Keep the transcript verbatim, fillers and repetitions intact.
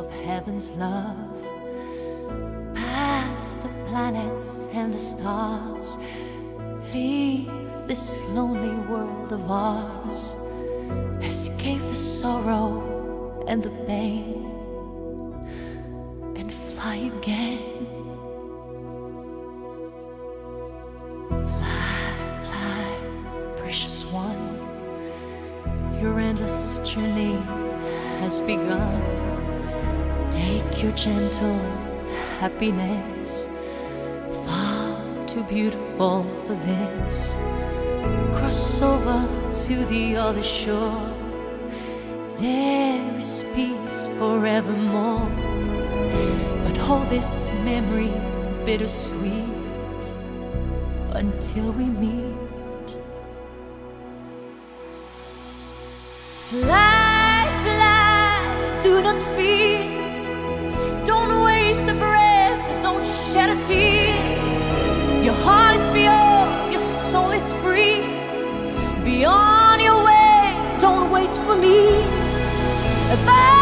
heaven's love, past the planets and the stars. Leave this lonely world of ours, escape the sorrow and the pain, and fly again. Fly, fly, precious one, your endless journey has begun. Take your gentle happiness, far too beautiful for this. Cross over to the other shore, there is peace forevermore. But hold this memory bittersweet until we meet. Fly, fly, do not fear. Don't waste a breath, don't shed a tear. Your heart is pure, your soul is free. Be on your way, don't wait for me. Bye.